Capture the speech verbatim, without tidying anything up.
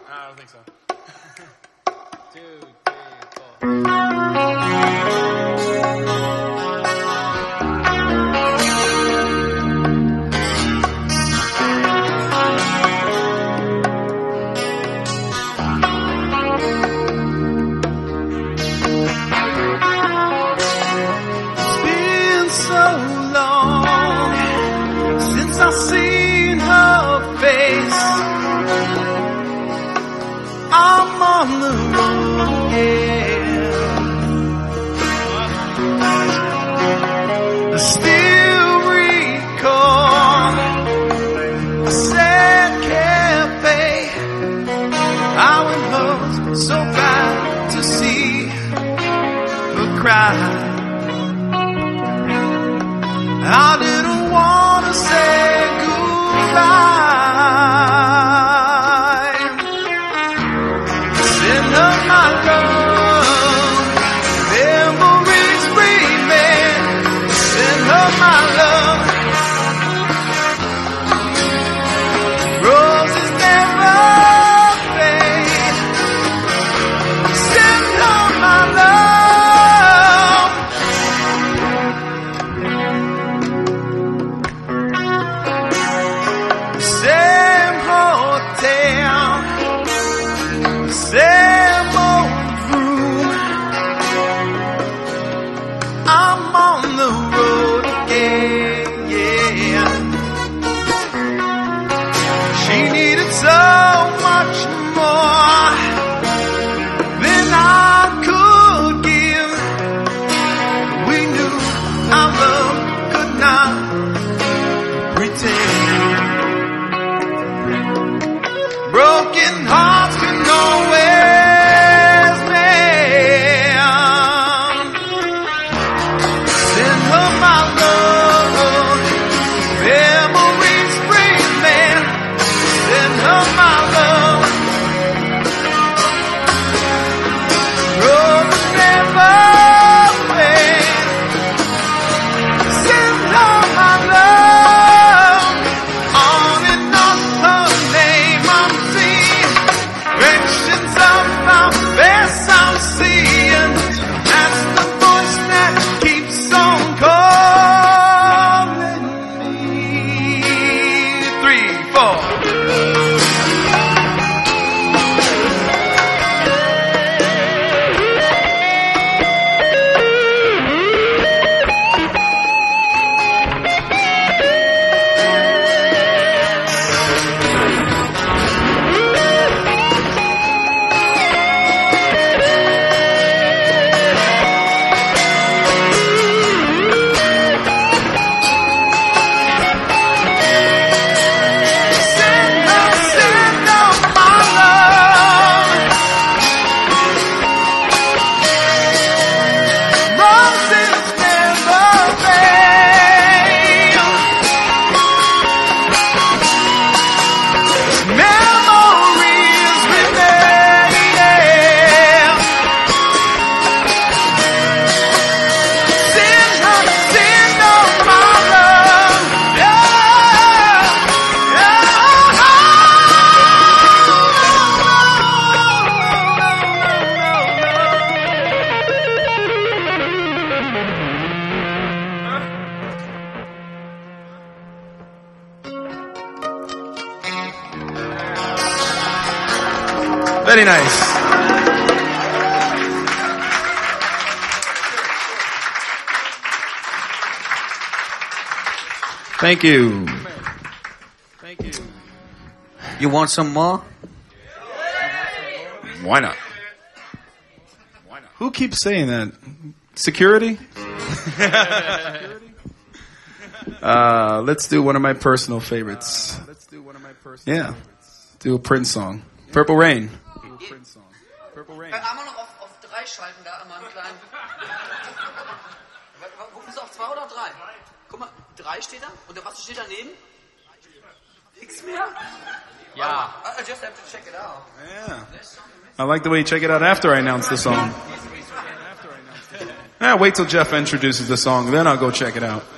I don't think so. Two, three, four. I've seen her face. I'm on the road again. I still recall a sad cafe. I went home so glad to see her cry. I didn't want to say send her my love, memories remain. Send her my love, roses never fade. Send her my love. Same hotel, same old room. I'm on the road again, yeah. She needed so much more than I could give. We knew our love could not retain. Broken hearts can always mend. Send her my love, memories remain. Send her my love, roses never fade. Send her my love, on and on her name I'm seeing. Reflections of our best I'm seeing. That's the voice that keeps on calling me. Three, four. Very nice. Thank you. Thank you. You want some more? Why not? Why not? Who keeps saying that? Security? uh, let's do one of my personal favorites. Uh, let's do one of my personal Yeah. favorites. Do a Prince song. Purple Rain. Prince song. Purple Rain. Äh, haben wir noch auf, auf drei schalten da einmal einen kleinen. Wo bist du auf zwei oder drei? Guck mal, drei steht da. Und was steht daneben? Nichts mehr? Ja. I just have to check it out. Yeah. I like the way you check it out after I announce the song. Yeah, wait till Jeff introduces the song, then I'll go check it out.